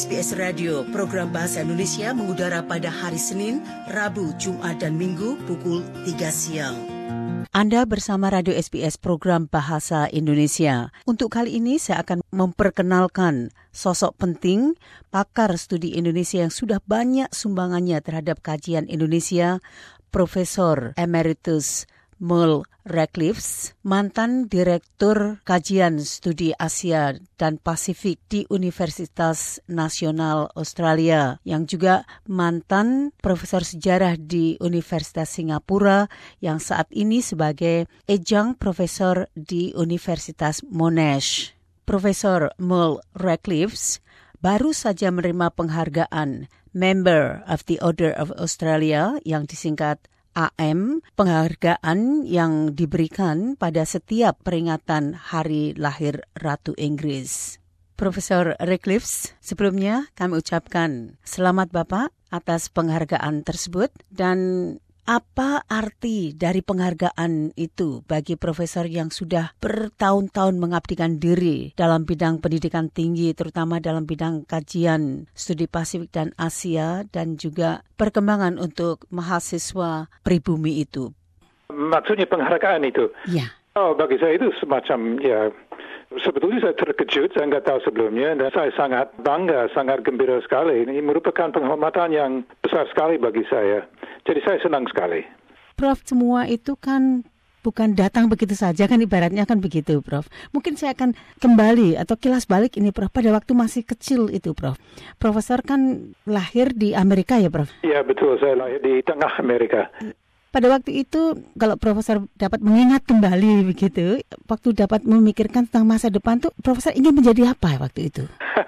SBS Radio, program Bahasa Indonesia mengudara pada hari Senin, Rabu, Jumat dan Minggu pukul 3 siang. Anda bersama Radio SBS program Bahasa Indonesia. Untuk kali ini saya akan memperkenalkan sosok penting, pakar studi Indonesia yang sudah banyak sumbangannya terhadap kajian Indonesia, Profesor Emeritus Merle Racliffs, mantan Direktur Kajian Studi Asia dan Pasifik di Universitas Nasional Australia, yang juga mantan Profesor Sejarah di Universitas Singapura, yang saat ini sebagai Adjunct Profesor di Universitas Monash. Profesor Merle Racliffs baru saja menerima penghargaan Member of the Order of Australia yang disingkat AM, penghargaan yang diberikan pada setiap peringatan hari lahir Ratu Inggris. Profesor Racliffs, sebelumnya kami ucapkan selamat Bapak atas penghargaan tersebut, dan apa arti dari penghargaan itu bagi profesor yang sudah bertahun-tahun mengabdikan diri dalam bidang pendidikan tinggi, terutama dalam bidang kajian studi Pasifik dan Asia, dan juga perkembangan untuk mahasiswa pribumi itu? Maksudnya penghargaan itu? Ya. Bagi saya itu semacam, sebetulnya saya terkejut, saya nggak tahu sebelumnya, dan saya sangat bangga, sangat gembira sekali. Ini merupakan penghormatan yang besar sekali bagi saya. Jadi saya senang sekali. Prof, semua itu kan bukan datang begitu saja, kan ibaratnya kan begitu, Prof. Mungkin saya akan kembali atau kilas balik ini, Prof, pada waktu masih kecil itu, Prof. Profesor kan lahir di Amerika ya, Prof? Iya, betul. Saya lahir di tengah Amerika. Pada waktu itu, kalau Profesor dapat mengingat kembali begitu, waktu dapat memikirkan tentang masa depan tuh, Profesor ingin menjadi apa waktu itu?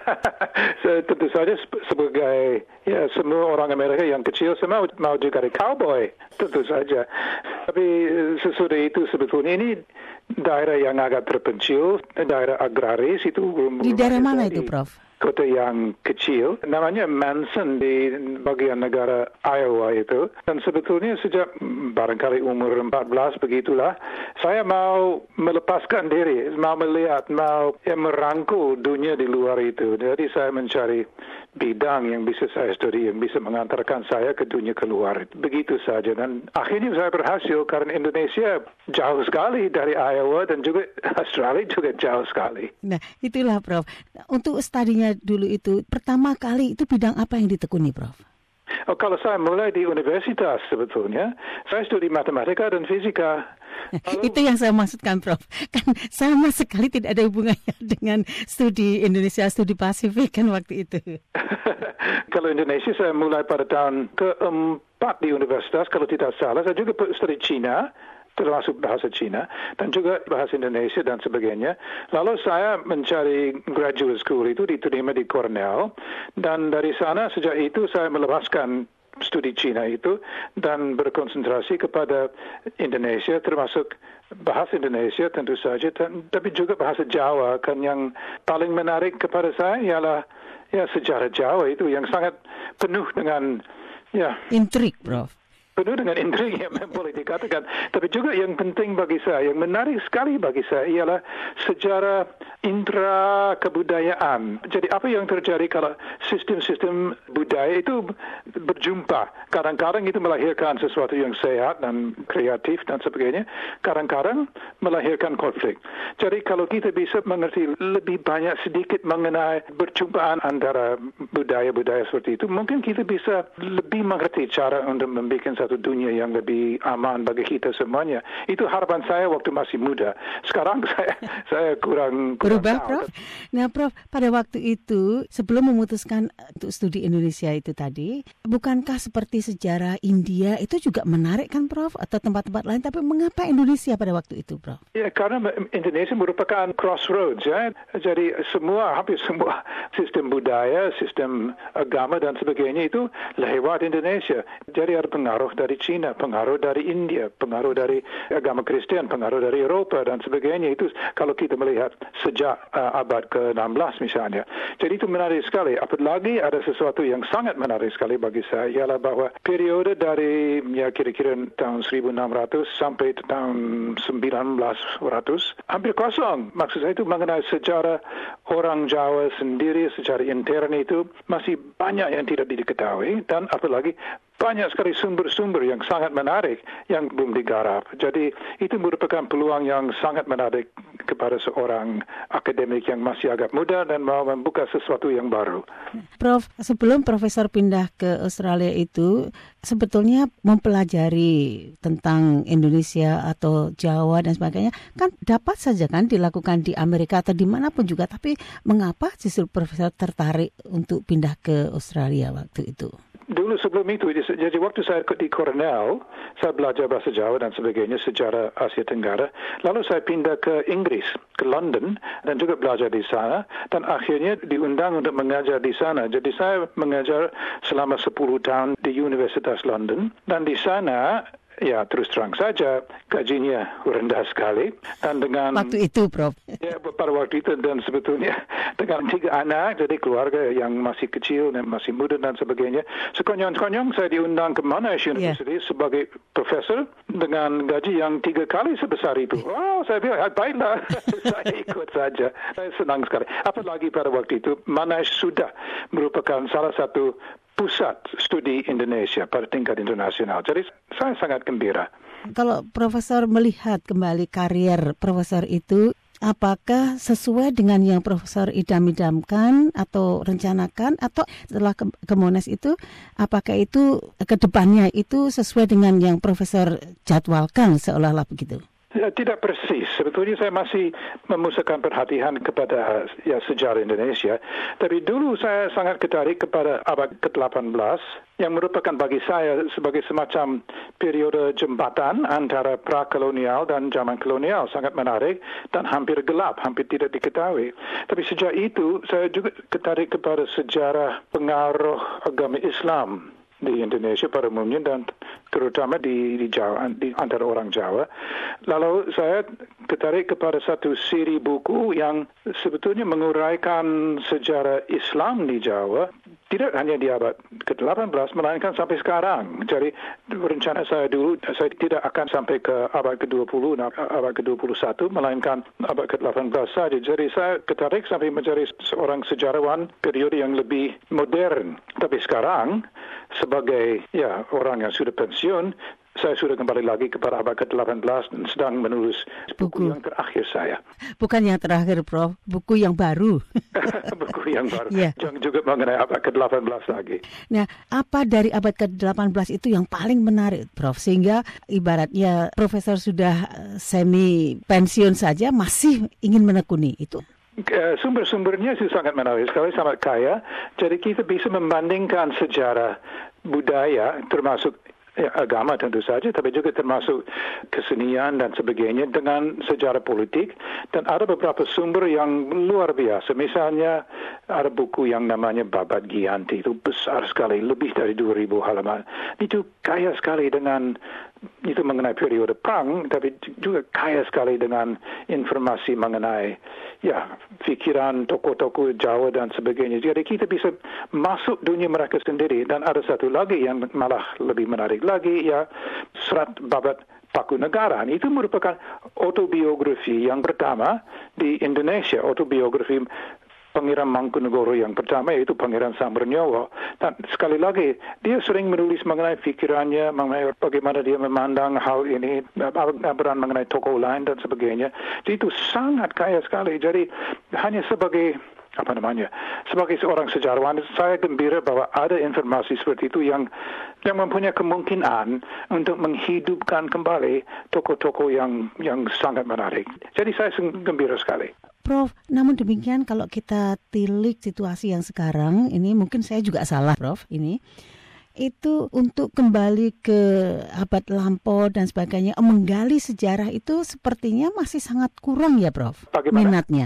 Tentu saja sebagai semua orang Amerika yang kecil, saya mau juga cowboy, tentu saja. Tapi sesudah itu sebetulnya ini daerah yang agak terpencil, daerah agraris itu. Di daerah mana itu, Prof? Kota yang kecil, namanya Manson di bagian negara Iowa itu. Dan sebetulnya sejak barangkali umur 14 begitulah, saya mau melepaskan diri, mau melihat, mau merangkul dunia di luar itu. Jadi saya mencari bidang yang bisa saya studi, yang bisa mengantarkan saya ke dunia keluar. Begitu saja. Dan akhirnya saya berhasil karena Indonesia jauh sekali dari Iowa dan juga Australia juga jauh sekali. Nah, itulah Prof. Untuk studinya dulu itu, pertama kali itu bidang apa yang ditekuni, Prof? Kalau saya mulai di universitas sebetulnya, saya studi matematika dan fisika. Itu yang saya maksudkan, Prof. Kan sama sekali tidak ada hubungannya dengan studi Indonesia, studi Pasifik kan waktu itu. Kalau Indonesia saya mulai pada tahun ke-4 di universitas, kalau tidak salah. Saya juga studi Cina, termasuk bahasa Cina, dan juga bahasa Indonesia dan sebagainya. Lalu saya mencari graduate school itu diterima di Cornell, dan dari sana sejak itu saya melepaskan studi Cina itu dan berkonsentrasi kepada Indonesia, termasuk bahasa Indonesia tentu saja, tapi juga bahasa Jawa. Kan yang paling menarik kepada saya ialah sejarah Jawa itu yang sangat penuh dengan intrik, Prof. Penuh dengan intrik yang boleh dikatakan. Tapi juga yang penting bagi saya, yang menarik sekali bagi saya ialah sejarah intra kebudayaan. Jadi apa yang terjadi kalau sistem-sistem budaya itu berjumpa. Kadang-kadang itu melahirkan sesuatu yang sehat dan kreatif dan sebagainya. Kadang-kadang melahirkan konflik. Jadi kalau kita bisa mengerti lebih banyak sedikit mengenai perjumpaan antara budaya-budaya seperti itu, mungkin kita bisa lebih mengerti cara untuk membuat satu dunia yang lebih aman bagi kita semuanya. Itu harapan saya waktu masih muda. Sekarang saya kurang berubah, tahu. Prof. Nah, Prof, pada waktu itu sebelum memutuskan untuk studi Indonesia itu tadi, bukankah seperti sejarah India itu juga menarik kan, Prof, atau tempat-tempat lain? Tapi mengapa Indonesia pada waktu itu, Prof? Ya, karena Indonesia merupakan crossroads, ya. Jadi hampir semua sistem budaya, sistem agama dan sebagainya itu lewat Indonesia. Jadi ada pengaruh dari China, pengaruh dari India, pengaruh dari agama Kristen, pengaruh dari Eropa dan sebagainya. Itu kalau kita melihat sejak abad ke-16 misalnya. Jadi itu menarik sekali. Apalagi ada sesuatu yang sangat menarik sekali bagi saya, ialah bahwa periode dari kira-kira tahun 1600 sampai tahun 1900 hampir kosong. Maksud saya itu mengenai sejarah orang Jawa sendiri, secara intern itu masih banyak yang tidak diketahui, dan apalagi banyak sekali sumber-sumber yang sangat menarik yang belum digarap. Jadi itu merupakan peluang yang sangat menarik kepada seorang akademik yang masih agak muda dan mau membuka sesuatu yang baru. Prof, sebelum Profesor pindah ke Australia itu, sebetulnya mempelajari tentang Indonesia atau Jawa dan sebagainya, kan dapat saja kan dilakukan di Amerika atau dimanapun juga. Tapi mengapa justru Profesor tertarik untuk pindah ke Australia waktu itu? Dulu sebelum itu, jadi waktu saya di Cornell, saya belajar bahasa Jawa dan sebagainya, sejarah Asia Tenggara. Lalu saya pindah ke Inggris, ke London, dan juga belajar di sana. Dan akhirnya diundang untuk mengajar di sana. Jadi saya mengajar selama 10 tahun di Universitas London. Dan di sana, ya terus terang saja gajinya rendah sekali, dan dengan waktu itu, Prof. Ya, pada waktu itu, dan sebetulnya dengan 3 anak, jadi keluarga yang masih kecil dan masih muda dan sebagainya. Sekonyong-konyong saya diundang ke Monash University sebagai profesor dengan gaji yang 3 kali sebesar itu. Oh, saya bilang baiklah, saya ikut saja. Saya senang sekali. Apalagi pada waktu itu Monash sudah merupakan salah satu pusat studi Indonesia pada tingkat internasional. Jadi saya sangat gembira. Kalau Profesor melihat kembali karier Profesor itu, apakah sesuai dengan yang Profesor idam-idamkan atau rencanakan, atau setelah ke Monash itu, apakah itu ke depannya itu sesuai dengan yang Profesor jadwalkan seolah-olah begitu? Tidak persis. Sebetulnya saya masih memusatkan perhatian kepada sejarah Indonesia. Tapi dulu saya sangat tertarik kepada abad ke-18 yang merupakan bagi saya sebagai semacam periode jembatan antara pra-kolonial dan zaman kolonial. Sangat menarik dan hampir gelap, hampir tidak diketahui. Tapi sejak itu saya juga tertarik kepada sejarah pengaruh agama Islam di Indonesia pada umumnya, dan terutama di Jawa, di antara orang Jawa. Lalu saya tertarik kepada satu siri buku yang sebetulnya menguraikan sejarah Islam di Jawa, tidak hanya di abad ke-18, melainkan sampai sekarang. Jadi rencana saya dulu, saya tidak akan sampai ke abad ke-20, abad ke-21, melainkan abad ke-18 saja. Jadi saya tertarik sampai mencari seorang sejarawan periode yang lebih modern. Tapi sekarang, sebagai orang yang sudah pensiun, saya sudah kembali lagi kepada abad ke-18 dan sedang menulis buku yang terakhir saya. Bukan yang terakhir, Prof. Buku yang baru. Buku yang baru. Yeah. Jangan juga mengenai abad ke-18 lagi. Nah, apa dari abad ke-18 itu yang paling menarik, Prof? Sehingga ibaratnya Profesor sudah semi pensiun saja masih ingin menekuni itu. Sumber-sumbernya itu sangat menarik sekali, sangat kaya. Jadi kita bisa membandingkan sejarah budaya, termasuk agama tentu saja, tapi juga termasuk kesenian dan sebagainya dengan sejarah politik. Dan ada beberapa sumber yang luar biasa. Misalnya ada buku yang namanya Babad Giyanti, itu besar sekali, lebih dari 2,000 halaman. Itu kaya sekali dengan itu mengenai periode perang, tapi juga kaya sekali dengan informasi mengenai pikiran tokoh-tokoh Jawa dan sebagainya. Jadi kita bisa masuk dunia mereka sendiri. Dan ada satu lagi yang malah lebih menarik lagi, Serat Babad Paku Negara. Itu merupakan autobiografi yang pertama di Indonesia, autobiografi Pangeran Mangkunegoro yang pertama, yaitu Pangeran Samernyawa. Dan sekali lagi, dia sering menulis mengenai pikirannya, mengenai bagaimana dia memandang hal ini, peran mengenai tokoh lain dan sebagainya. Jadi itu sangat kaya sekali. Jadi hanya sebagai sebagai seorang sejarawan, saya gembira bahwa ada informasi seperti itu yang mempunyai kemungkinan untuk menghidupkan kembali tokoh-tokoh yang sangat menarik. Jadi saya gembira sekali. Prof, namun demikian kalau kita tilik situasi yang sekarang, ini mungkin saya juga salah, Prof, ini. Itu untuk kembali ke abad lampau dan sebagainya, menggali sejarah itu sepertinya masih sangat kurang ya, Prof, Bagaimana? minatnya.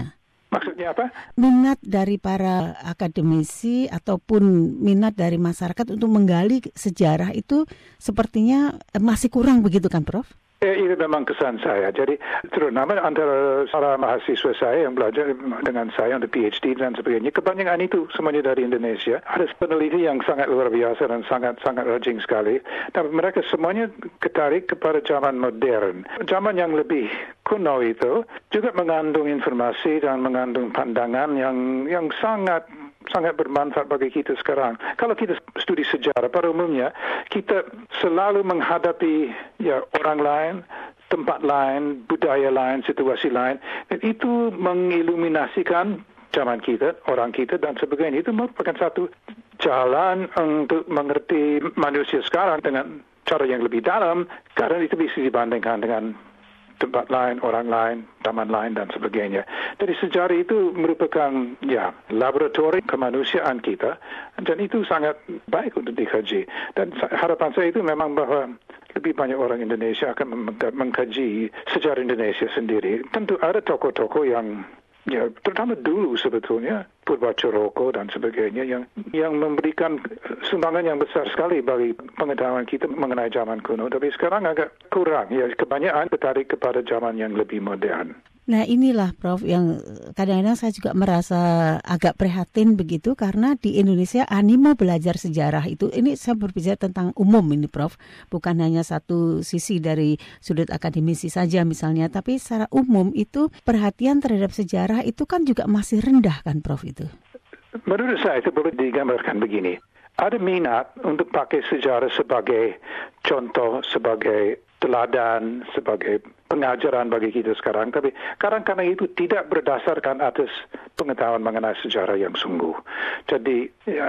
Maksudnya apa? Minat dari para akademisi ataupun minat dari masyarakat untuk menggali sejarah itu sepertinya masih kurang begitu kan, Prof? Itu memang kesan saya. Jadi terutama antara para mahasiswa saya yang belajar dengan saya untuk PhD dan sebagainya, kebanyakan itu semuanya dari Indonesia. Ada peneliti yang sangat luar biasa dan sangat rajin sekali. Dan mereka semuanya ketarik kepada zaman modern. Zaman yang lebih kuno itu juga mengandung informasi dan mengandung pandangan yang sangat bermanfaat bagi kita sekarang. Kalau kita studi sejarah, pada umumnya kita selalu menghadapi orang lain, tempat lain, budaya lain, situasi lain, dan itu mengiluminasikan zaman kita, orang kita dan sebagainya. Itu merupakan satu jalan untuk mengerti manusia sekarang dengan cara yang lebih dalam, karena itu bisa dibandingkan dengan tempat lain, orang lain, taman lain dan sebagainya. Jadi sejarah itu merupakan laboratorium kemanusiaan kita, dan itu sangat baik untuk dikaji. Dan harapan saya itu memang bahwa lebih banyak orang Indonesia akan mengkaji sejarah Indonesia sendiri. Tentu ada tokoh-tokoh yang terutama dulu sebetulnya Purbacoroko dan sebagainya yang memberikan sumbangan yang besar sekali bagi pengetahuan kita mengenai zaman kuno. Tapi sekarang agak kurang. Kebanyakan tertarik kepada zaman yang lebih modern. Nah inilah Prof yang kadang-kadang saya juga merasa agak prihatin begitu karena di Indonesia animo belajar sejarah itu, ini saya berbicara tentang umum ini Prof, bukan hanya satu sisi dari sudut akademisi saja misalnya, tapi secara umum itu perhatian terhadap sejarah itu kan juga masih rendah kan Prof itu? Menurut saya itu boleh digambarkan begini, ada minat untuk pakai sejarah sebagai contoh, sebagai teladan, sebagai pengajaran bagi kita sekarang, tapi kadang-kadang itu tidak berdasarkan atas pengetahuan mengenai sejarah yang sungguh. Jadi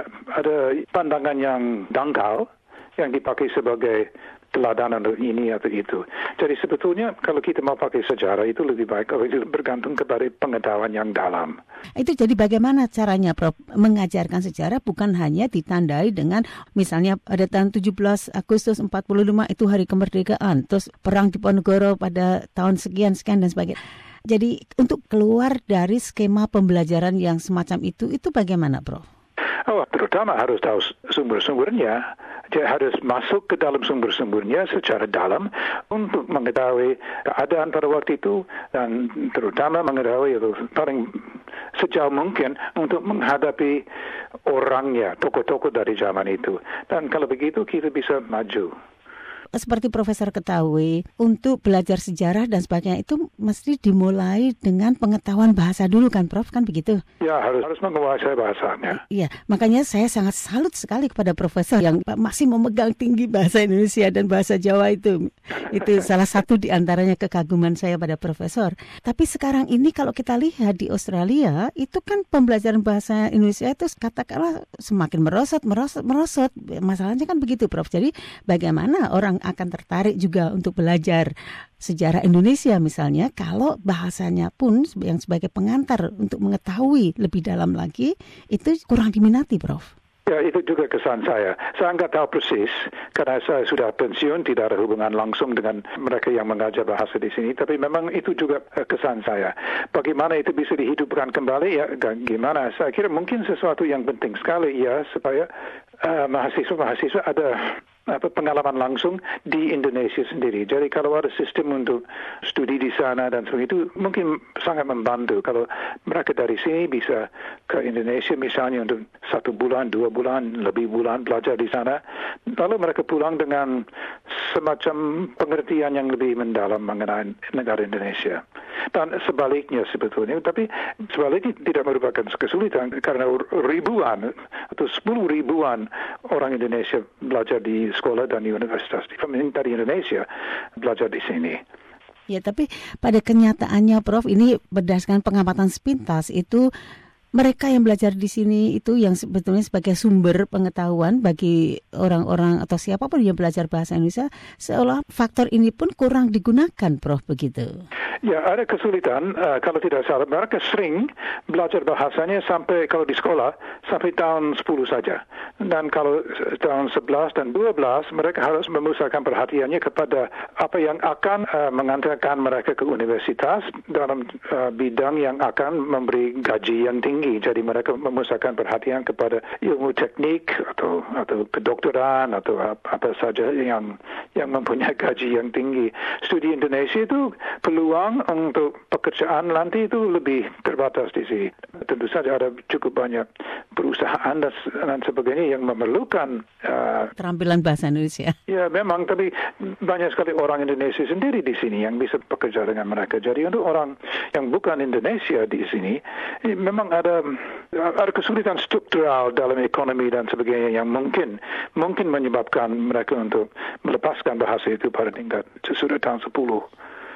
ada pandangan yang dangkal yang dipakai sebagai teladan untuk ini atau itu. Jadi sebetulnya kalau kita mau pakai sejarah itu lebih baik kalau itu bergantung kepada pengetahuan yang dalam. Itu jadi bagaimana caranya Prof mengajarkan sejarah bukan hanya ditandai dengan misalnya pada tahun 17 Agustus 45 itu hari kemerdekaan, terus perang Diponegoro pada tahun sekian dan sebagainya. Jadi untuk keluar dari skema pembelajaran yang semacam itu bagaimana Prof? Terutama harus tahu sumber-sumbernya. Dia harus masuk ke dalam sumber-sumbernya secara dalam untuk mengetahui keadaan pada waktu itu dan terutama mengetahui paling sejauh mungkin untuk menghadapi orangnya, tokoh-tokoh dari zaman itu. Dan kalau begitu kita bisa maju. Seperti Profesor ketahui, untuk belajar sejarah dan sebagainya itu mesti dimulai dengan pengetahuan bahasa dulu kan Prof, kan begitu? Ya, harus menguasai bahasanya. Iya, makanya saya sangat salut sekali kepada Profesor yang masih memegang tinggi bahasa Indonesia dan bahasa Jawa itu. Itu salah satu di antaranya kekaguman saya pada Profesor. Tapi sekarang ini kalau kita lihat di Australia, itu kan pembelajaran bahasa Indonesia itu katakanlah semakin merosot. Masalahnya kan begitu Prof. Jadi bagaimana orang akan tertarik juga untuk belajar sejarah Indonesia misalnya kalau bahasanya pun yang sebagai pengantar untuk mengetahui lebih dalam lagi itu kurang diminati Prof. Ya, itu juga kesan saya. Saya nggak tahu persis karena saya sudah pensiun, tidak ada hubungan langsung dengan mereka yang mengajar bahasa di sini. Tapi memang itu juga kesan saya. Bagaimana itu bisa dihidupkan kembali? Ya, gimana? Saya kira mungkin sesuatu yang penting sekali ya supaya mahasiswa ada pengalaman langsung di Indonesia sendiri. Jadi kalau ada sistem untuk studi di sana dan sebagainya itu mungkin sangat membantu. Kalau mereka dari sini bisa ke Indonesia misalnya untuk 1 bulan, 2 bulan, lebih bulan belajar di sana. Lalu mereka pulang dengan semacam pengertian yang lebih mendalam mengenai negara Indonesia. Dan sebaliknya sebetulnya, tapi sebaliknya tidak merupakan kesulitan karena ribuan atau 10 ribuan orang Indonesia belajar di sekolah dan universitas dari Indonesia belajar di sini. Ya, tapi pada kenyataannya Prof, ini berdasarkan pengamatan sepintas itu mereka yang belajar di sini itu yang sebetulnya sebagai sumber pengetahuan bagi orang-orang atau siapapun yang belajar bahasa Indonesia, seolah faktor ini pun kurang digunakan, Prof, begitu. Ya, ada kesulitan. Kalau tidak salah, mereka sering belajar bahasanya sampai, kalau di sekolah, sampai tahun 10 saja. Dan kalau tahun 11 dan 12, mereka harus memusatkan perhatiannya kepada apa yang akan mengantarkan mereka ke universitas dalam bidang yang akan memberi gaji yang tinggi. Jadi mereka memusatkan perhatian kepada ilmu teknik atau kedokteran atau apa saja yang mempunyai gaji yang tinggi. Studi Indonesia itu peluang untuk pekerjaan nanti itu lebih terbatas di sini. Tentu saja ada cukup banyak perusahaan dan sebagainya yang memerlukan keterampilan bahasa Indonesia. Ya, memang, tapi banyak sekali orang Indonesia sendiri di sini yang bisa bekerja dengan mereka. Jadi untuk orang yang bukan Indonesia di sini, memang ada kesulitan struktural dalam ekonomi dan sebagainya yang mungkin menyebabkan mereka untuk melepaskan bahasa itu pada tingkat sesudah tahun 10.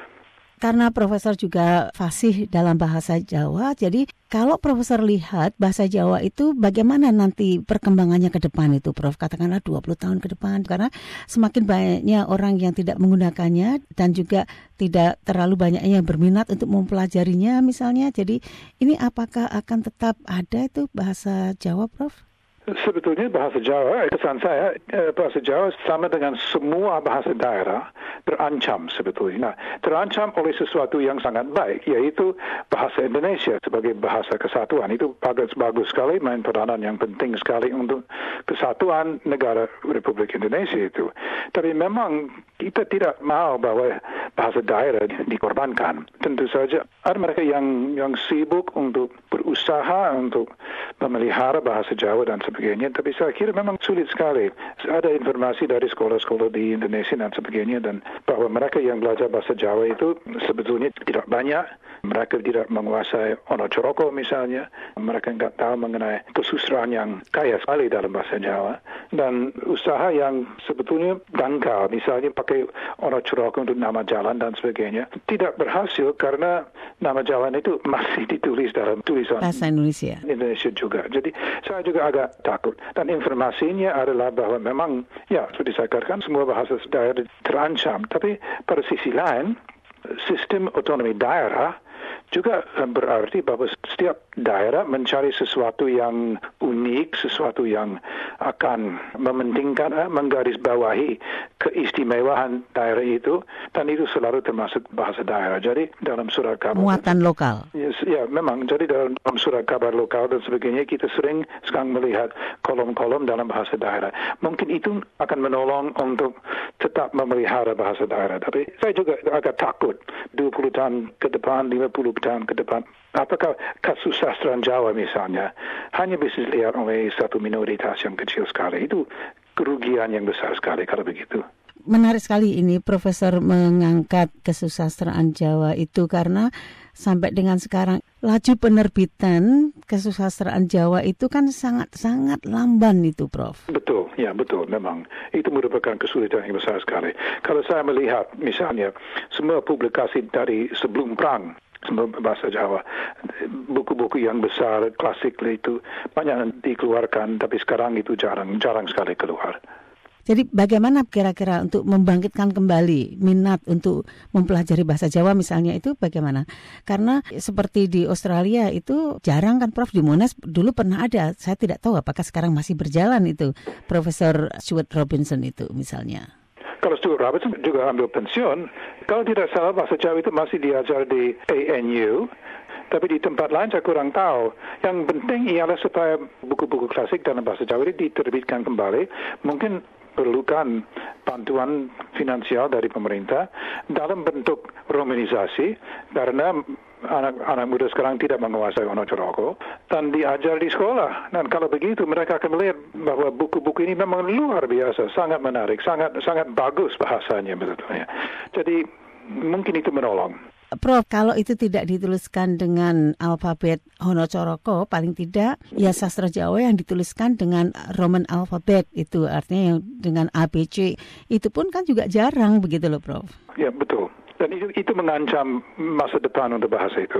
Karena Profesor juga fasih dalam bahasa Jawa, jadi kalau Profesor lihat bahasa Jawa itu bagaimana nanti perkembangannya ke depan itu, Prof? Katakanlah 20 tahun ke depan, karena semakin banyaknya orang yang tidak menggunakannya dan juga tidak terlalu banyak yang berminat untuk mempelajarinya misalnya. Jadi ini apakah akan tetap ada itu bahasa Jawa, Prof? Sebetulnya bahasa Jawa, kesan saya, bahasa Jawa sama dengan semua bahasa daerah terancam sebetulnya. Nah, terancam oleh sesuatu yang sangat baik, yaitu bahasa Indonesia sebagai bahasa kesatuan. Itu bagus sekali, main peranan yang penting sekali untuk kesatuan negara Republik Indonesia itu. Tapi memang kita tidak mau bahwa bahasa daerah dikorbankan. Tentu saja ada mereka yang sibuk untuk berusaha untuk memelihara bahasa Jawa dan sebagainya, tapi saya kira memang sulit sekali. Ada informasi dari sekolah-sekolah di Indonesia dan sebagainya, dan bahwa mereka yang belajar bahasa Jawa itu sebetulnya tidak banyak. Mereka tidak menguasai Ono Choroko misalnya. Mereka tidak tahu mengenai kesusastraan yang kaya sekali dalam bahasa Jawa. Dan usaha yang sebetulnya dangkal, misalnya pakai Ono Choroko untuk nama jalan dan sebagainya, tidak berhasil karena nama jalan itu masih ditulis dalam tulisan bahasa Indonesia juga. Jadi saya juga agak takut. Dan informasinya adalah bahwa memang, ya, seperti saya katakan, semua bahasa daerah terancam. Tapi pada sisi lain, sistem otonomi daerah juga berarti bahwa setiap daerah mencari sesuatu yang unik, sesuatu yang akan mementingkan, menggarisbawahi keistimewaan daerah itu, dan itu selalu termasuk bahasa daerah. Jadi dalam surat kabar muatan lokal. Ya, memang. Jadi dalam surat kabar lokal dan sebagainya kita sering sekarang melihat kolom-kolom dalam bahasa daerah. Mungkin itu akan menolong untuk tetap memelihara bahasa daerah. Tapi saya juga agak takut 20 tahun ke depan, 50 tahun ke depan, apakah kesusastraan Jawa misalnya hanya bisa dilihat oleh satu minoritas yang kecil sekali. Itu kerugian yang besar sekali kalau begitu. Menarik sekali ini Profesor mengangkat kesusastraan Jawa itu, karena sampai dengan sekarang laju penerbitan kesusastraan Jawa itu kan sangat-sangat lamban itu, Prof. Betul, ya betul. Memang itu merupakan kesulitan yang besar sekali. Kalau saya melihat misalnya semua publikasi dari sebelum perang, semua bahasa Jawa, buku-buku yang besar, klasik itu banyak dikeluarkan, tapi sekarang itu jarang sekali keluar. Jadi bagaimana kira-kira untuk membangkitkan kembali minat untuk mempelajari bahasa Jawa misalnya itu bagaimana? Karena seperti di Australia itu jarang kan, Prof, di Monash dulu pernah ada. Saya tidak tahu apakah sekarang masih berjalan itu, Profesor Stuart Robinson itu misalnya. Kalau Stuart Robinson juga ambil pensiun, kalau tidak salah bahasa Jawa itu masih diajar di ANU, tapi di tempat lain saya kurang tahu. Yang penting ialah supaya buku-buku klasik dalam bahasa Jawa itu diterbitkan kembali. Mungkin perlukan bantuan finansial dari pemerintah dalam bentuk romanisasi, karena anak muda sekarang tidak menguasai Ono Choroko dan diajar di sekolah. Dan kalau begitu mereka akan melihat bahwa buku-buku ini memang luar biasa, sangat menarik, sangat bagus bahasanya betulnya. Jadi mungkin itu menolong. Prof, kalau itu tidak dituliskan dengan alfabet Ono Choroko, paling tidak ya sastra Jawa yang dituliskan dengan Roman alfabet, itu artinya yang dengan ABC, itu pun kan juga jarang begitu loh, Prof. Ya, betul. Dan itu mengancam masa depan untuk bahasa itu.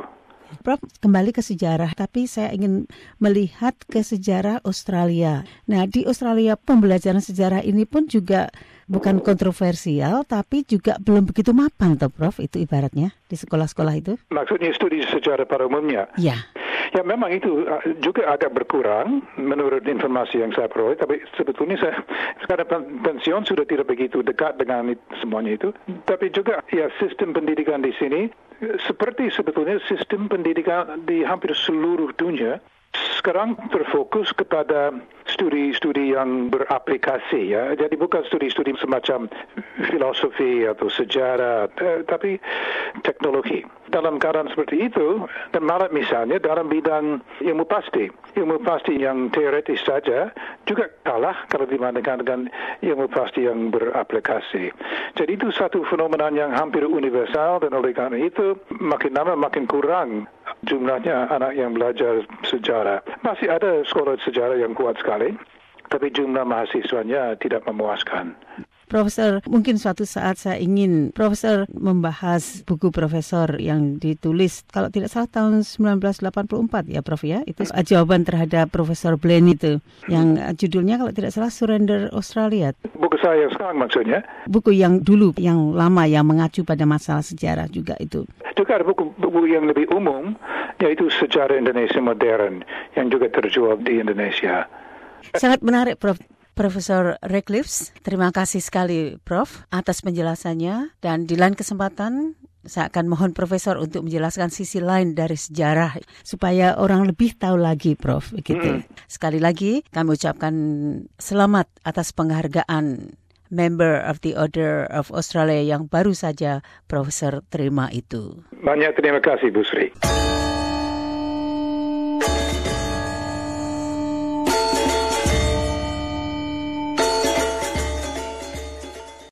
Prof, kembali ke sejarah, tapi saya ingin melihat ke sejarah Australia. Nah, di Australia pembelajaran sejarah ini pun juga bukan kontroversial, tapi juga belum begitu mapan, toh, Prof, itu ibaratnya di sekolah-sekolah itu. Maksudnya studi sejarah pada umumnya? Ya. Ya, memang itu juga agak berkurang menurut informasi yang saya peroleh, tapi sebetulnya sekarang pensiun sudah tidak begitu dekat dengan semuanya itu. Tapi juga ya sistem pendidikan di sini seperti sebetulnya sistem pendidikan di hampir seluruh dunia sekarang terfokus kepada studi-studi yang beraplikasi, ya. Jadi bukan studi-studi semacam filosofi atau sejarah, tapi teknologi. Dalam keadaan seperti itu, dan malah misalnya dalam bidang ilmu pasti yang teoretis saja juga kalah kalau dibandingkan dengan ilmu pasti yang beraplikasi. Jadi itu satu fenomena yang hampir universal, dan oleh karena itu makin lama makin kurang jumlahnya anak yang belajar sejarah. Masih ada sekolah sejarah yang kuat sekali, tapi jumlah mahasiswanya tidak memuaskan. Profesor, mungkin suatu saat saya ingin Profesor membahas buku Profesor yang ditulis, kalau tidak salah tahun 1984 ya Prof ya, itu jawaban terhadap Profesor Blaine itu, yang judulnya kalau tidak salah Surrender Australia. Buku saya sekarang maksudnya? Buku yang dulu, yang lama, yang mengacu pada masalah sejarah juga itu. Juga ada buku yang lebih umum, yaitu Sejarah Indonesia Modern, yang juga terjual di Indonesia. Sangat menarik, Prof. Profesor Redcliffe, terima kasih sekali Prof atas penjelasannya, dan di lain kesempatan saya akan mohon Profesor untuk menjelaskan sisi lain dari sejarah supaya orang lebih tahu lagi, Prof. Begitu. Sekali lagi kami ucapkan selamat atas penghargaan Member of the Order of Australia yang baru saja Profesor terima itu. Banyak terima kasih, Bu Sri.